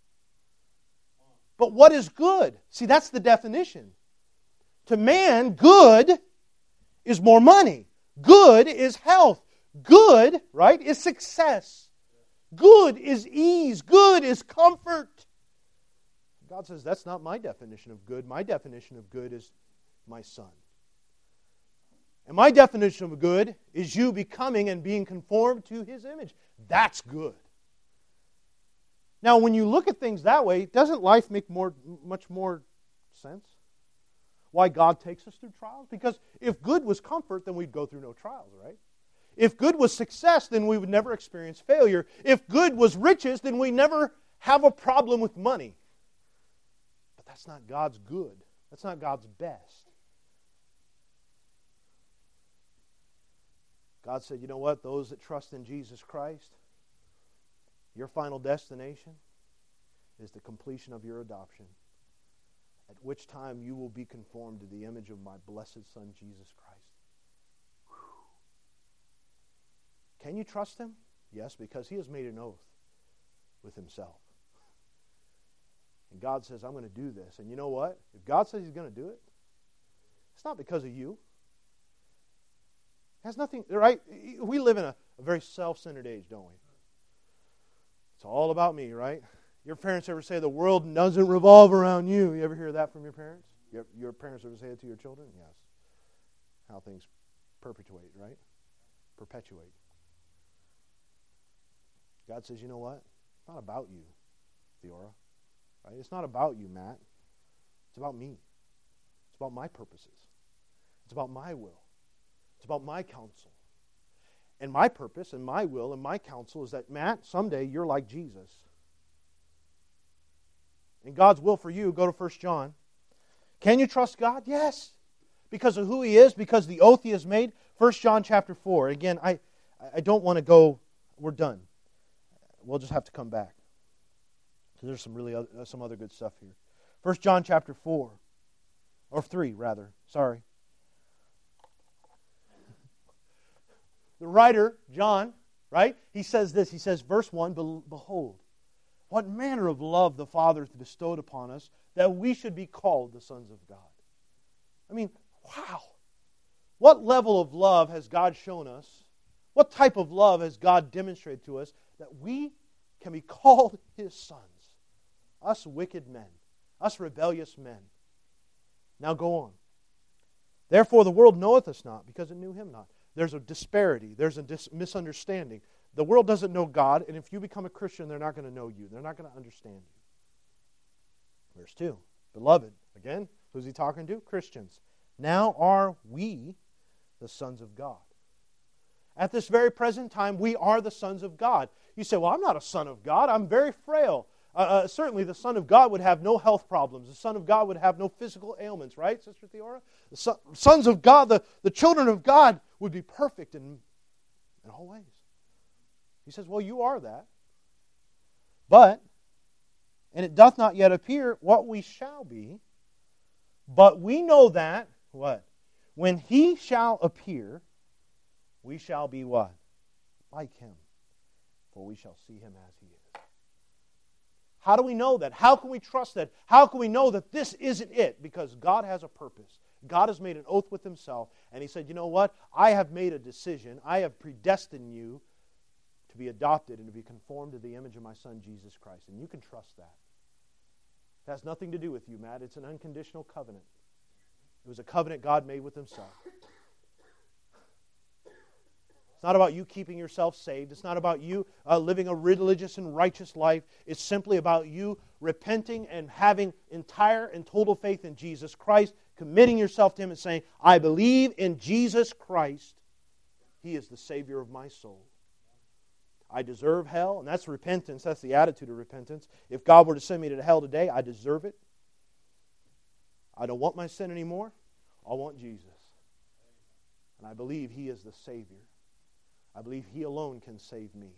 But what is good? See, that's the definition. To man, good is more money. Good is health. Good, right, is success. Good is ease. Good is comfort. God says, that's not my definition of good. My definition of good is my Son. And my definition of good is you becoming and being conformed to His image. That's good. Now, when you look at things that way, doesn't life make more, much more sense? Why God takes us through trials? Because if good was comfort, then we'd go through no trials, right? If good was success, then we would never experience failure. If good was riches, then we never have a problem with money. But that's not God's good. That's not God's best. God said, you know what? Those that trust in Jesus Christ, your final destination is the completion of your adoption, at which time you will be conformed to the image of my blessed Son, Jesus Christ. Whew. Can you trust Him? Yes, because He has made an oath with Himself. And God says, I'm going to do this. And you know what? If God says He's going to do it, it's not because of you. It has nothing, right? We live in a, a very self-centered age, don't we? It's all about me, right? Your parents ever say the world doesn't revolve around you? You ever hear that from your parents? Your, your parents ever say it to your children? Yes. How things perpetuate, right? Perpetuate. God says, you know what? It's not about you, Theora. Right? It's not about you, Matt. It's about me. It's about my purposes. It's about my will. It's about my counsel. And my purpose and my will and my counsel is that, Matt, someday you're like Jesus. And God's will for you, go to First John. Can you trust God? Yes. Because of who He is, because the oath He has made. First John chapter four. Again, I, I don't want to go, we're done. We'll just have to come back. Because there's some really other, some other good stuff here. First John chapter four. Or three, rather. Sorry. The writer, John, right? He says this. He says, verse one, behold, what manner of love the Father hath bestowed upon us, that we should be called the sons of God. I mean, wow. What level of love has God shown us? What type of love has God demonstrated to us that we can be called His sons? Us wicked men. Us rebellious men. Now go on. Therefore the world knoweth us not, because it knew Him not. There's a disparity. There's a dis- misunderstanding. The world doesn't know God, and if you become a Christian, they're not going to know you. They're not going to understand you. Verse two. Beloved, again, who's he talking to? Christians. Now are we the sons of God. At this very present time, we are the sons of God. You say, well, I'm not a son of God. I'm very frail. Uh, uh, certainly, the Son of God would have no health problems. The Son of God would have no physical ailments, right, Sister Theora? The son, sons of God, the, the children of God, would be perfect in, in all ways. He says, well, you are that. But, and it doth not yet appear what we shall be, but we know that, what? When He shall appear, we shall be what? Like Him, for we shall see Him as He is. How do we know that? How can we trust that? How can we know that this isn't it? Because God has a purpose. God has made an oath with Himself, and He said, you know what? I have made a decision. I have predestined you to be adopted and to be conformed to the image of my Son, Jesus Christ. And you can trust that. It has nothing to do with you, Matt. It's an unconditional covenant. It was a covenant God made with Himself. It's not about you keeping yourself saved. It's not about you uh, living a religious and righteous life. It's simply about you repenting and having entire and total faith in Jesus Christ, committing yourself to Him and saying, I believe in Jesus Christ. He is the Savior of my soul. I deserve hell, and that's repentance. That's the attitude of repentance. If God were to send me to hell today, I deserve it. I don't want my sin anymore. I want Jesus. And I believe He is the Savior. I believe He alone can save me.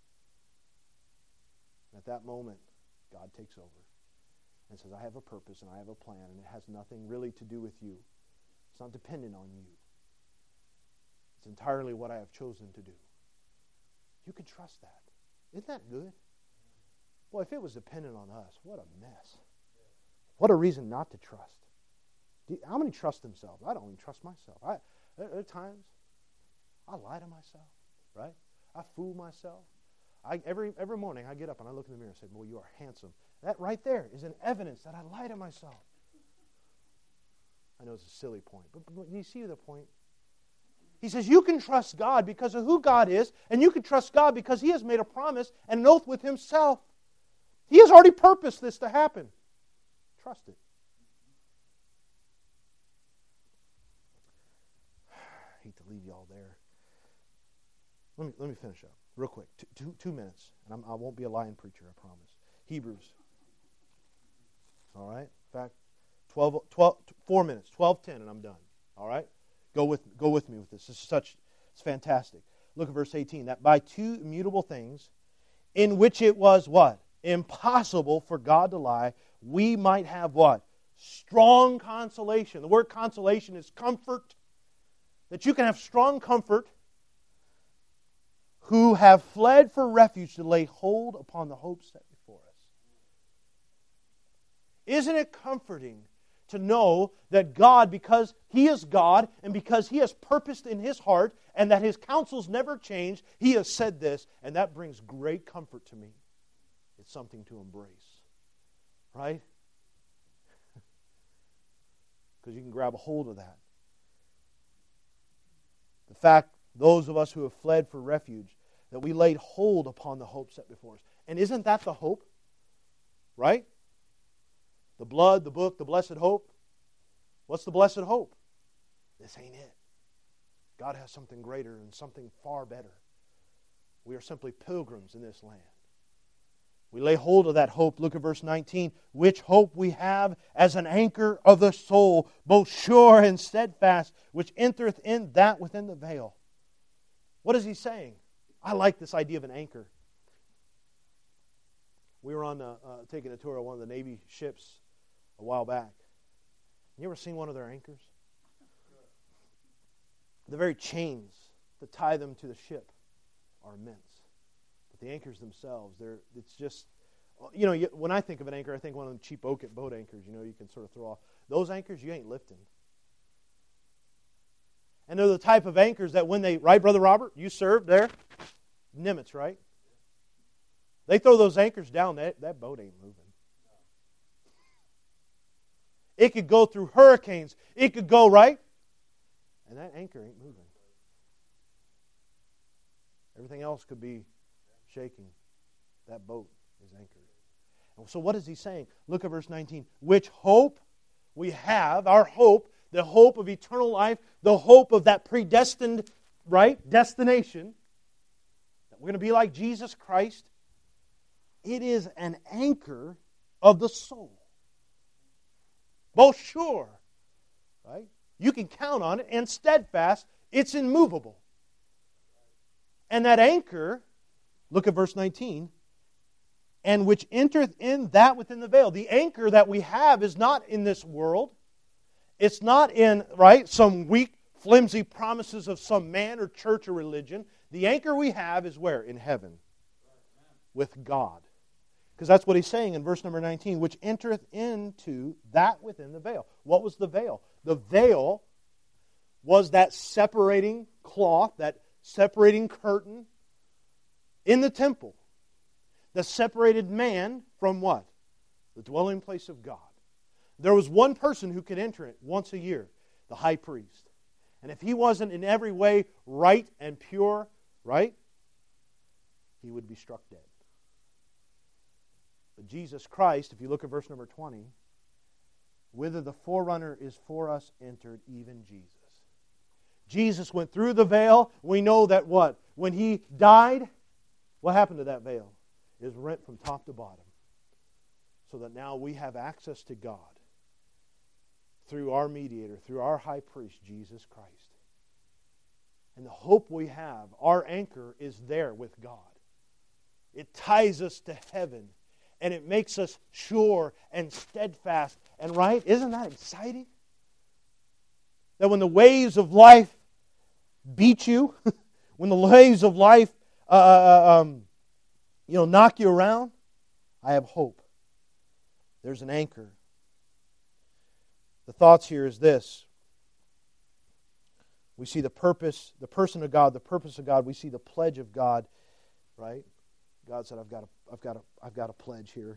And at that moment, God takes over and says, I have a purpose and I have a plan, and it has nothing really to do with you. It's not dependent on you. It's entirely what I have chosen to do. You can trust that. Isn't that good? Well, if it was dependent on us, what a mess. What a reason not to trust. Do you, how many trust themselves? I don't even trust myself. I, there, there are times I lie to myself, right? I fool myself. I, every every morning I get up and I look in the mirror and say, boy, you are handsome. That right there is an evidence that I lie to myself. I know it's a silly point, but, but you see the point? He says you can trust God because of who God is, and you can trust God because He has made a promise and an oath with Himself. He has already purposed this to happen. Trust it. I hate to leave you all there. Let me, let me finish up real quick. Two, two, two minutes. And I'm, I won't be a lying preacher, I promise. Hebrews. All right? In fact, twelve, twelve, four minutes. twelve ten, and I'm done. All right? Go with, go with me with this. This is such, it's fantastic. Look at verse eighteen. That by two immutable things, in which it was what? Impossible for God to lie, we might have what? Strong consolation. The word consolation is comfort. That you can have strong comfort, who have fled for refuge to lay hold upon the hope set before us. Isn't it comforting to know that God, because He is God, and because He has purposed in His heart, and that His counsels never change, He has said this, and that brings great comfort to me. It's something to embrace. Right? Because you can grab a hold of that. The fact, those of us who have fled for refuge, that we laid hold upon the hope set before us. And isn't that the hope? Right? The blood, the book, the blessed hope. What's the blessed hope? This ain't it. God has something greater and something far better. We are simply pilgrims in this land. We lay hold of that hope. Look at verse nineteen. Which hope we have as an anchor of the soul, both sure and steadfast, which entereth in that within the veil. What is he saying? I like this idea of an anchor. We were on uh, uh, taking a tour of one of the Navy ships a while back. You ever seen one of their anchors? The very chains that tie them to the ship are immense. But the anchors themselves, they're it's just, you know, when I think of an anchor, I think one of them cheap oak boat anchors, you know, you can sort of throw off. Those anchors, you ain't lifting. And they're the type of anchors that when they, right, Brother Robert, you served there? Nimitz, right? They throw those anchors down, that, that boat ain't moving. It could go through hurricanes. It could go, right? And that anchor ain't moving. Everything else could be shaking. That boat is anchored. And so what is he saying? Look at verse nineteen. Which hope we have, our hope, the hope of eternal life, the hope of that predestined, right, destination, that we're going to be like Jesus Christ. It is an anchor of the soul. Both sure, right? You can count on it, and steadfast, it's immovable. And that anchor, look at verse nineteen, and which entereth in that within the veil. The anchor that we have is not in this world. It's not in, right, some weak, flimsy promises of some man or church or religion. The anchor we have is where? In heaven. With God. Because that's what he's saying in verse number nineteen, which entereth into that within the veil. What was the veil? The veil was that separating cloth, that separating curtain in the temple that separated man from what? The dwelling place of God. There was one person who could enter it once a year, the high priest. And if he wasn't in every way right and pure, right, he would be struck dead. But Jesus Christ, if you look at verse number twenty, whither the forerunner is for us entered, even Jesus. Jesus went through the veil. We know that what? When He died, What happened to that veil? It was rent from top to bottom. So that now we have access to God through our mediator, through our high priest, Jesus Christ. And the hope we have, our anchor is there with God. It ties us to heaven. And it makes us sure and steadfast and right. Isn't that exciting? That when the waves of life beat you, when the waves of life uh, um, you know, knock you around, I have hope. There's an anchor. The thoughts here is this. We see the purpose, the person of God, the purpose of God. We see the pledge of God, right? God said, I've got a, I've got a, I've got a pledge here.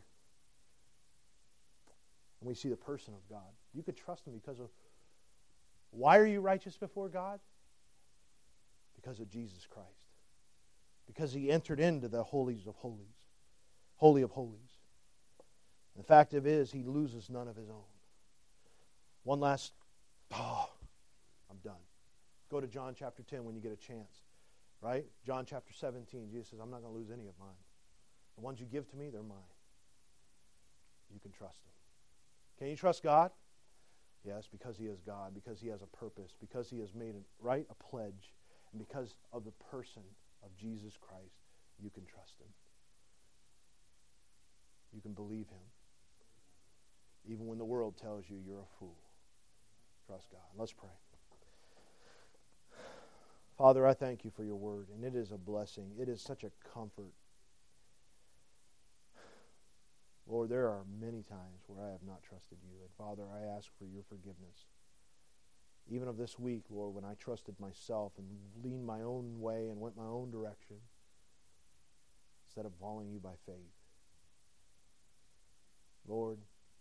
And we see the person of God. You could trust Him because of, why are you righteous before God? Because of Jesus Christ. Because He entered into the holies of holies. Holy of holies. And the fact of it is, He loses none of His own. One last, oh, I'm done. Go to John chapter ten when you get a chance. Right? John chapter seventeen, Jesus says, I'm not going to lose any of mine. The ones you give to me, they're mine. You can trust Him. Can you trust God? Yes, because He is God, because He has a purpose, because He has made it, right, a pledge, and because of the person of Jesus Christ, you can trust Him. You can believe Him. Even when the world tells you you're a fool. Trust God. Let's pray. Father, I thank You for Your word, and it is a blessing. It is such a comfort. Lord, there are many times where I have not trusted You, and Father, I ask for Your forgiveness. Even of this week, Lord, when I trusted myself and leaned my own way and went my own direction, instead of following You by faith. Lord,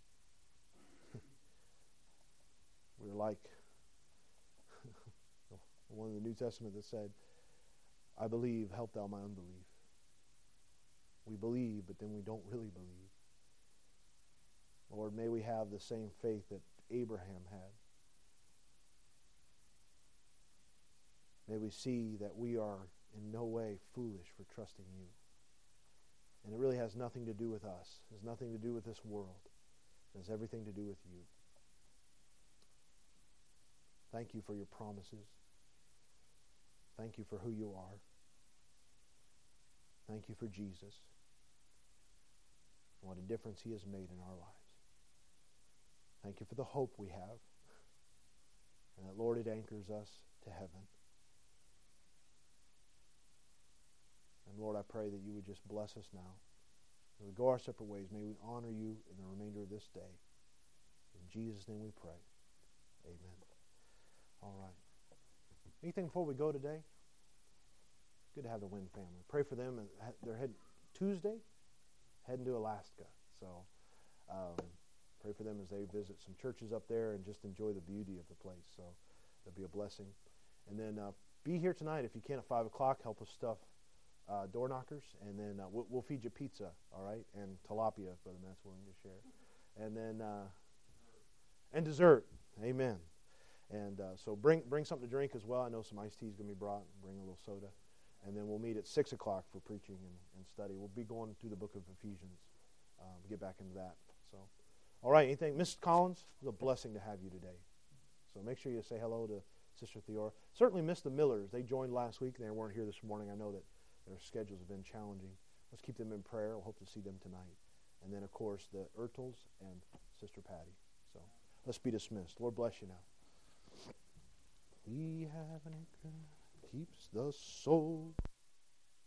we're like one of the New Testament that said, I believe, help Thou my unbelief. We believe, but then we don't really believe. Lord, may we have the same faith that Abraham had. May we see that we are in no way foolish for trusting You. And it really has nothing to do with us. It has nothing to do with this world. It has everything to do with You. Thank You for Your promises. Thank You for who You are. Thank You for Jesus. And what a difference He has made in our lives. Thank You for the hope we have. And that, Lord, it anchors us to heaven. And Lord, I pray that You would just bless us now. As we go our separate ways, may we honor You in the remainder of this day. In Jesus' name we pray. Amen. All right. Anything before we go today? Good to have the Wynn family. Pray for them. They're heading Tuesday, heading to Alaska. So um, pray for them as they visit some churches up there and just enjoy the beauty of the place. So it'll be a blessing. And then uh, be here tonight if you can at five o'clock. Help us stuff uh, door knockers. And then uh, we'll, we'll feed you pizza, all right? And tilapia if Brother Matt's willing to share. And then, uh, and dessert. Amen. And uh, so bring bring something to drink as well. I know some iced tea is going to be brought. Bring a little soda. And then we'll meet at six o'clock for preaching and, and study. We'll be going through the book of Ephesians. Um, get back into that. So, all right, anything? Missus Collins, it was a blessing to have you today. So make sure you say hello to Sister Theora. Certainly miss the Millers. They joined last week. They weren't here this morning. I know that their schedules have been challenging. Let's keep them in prayer. We'll hope to see them tonight. And then, of course, the Ertles and Sister Patty. So let's be dismissed. Lord bless you now. We have an anchor, keeps the soul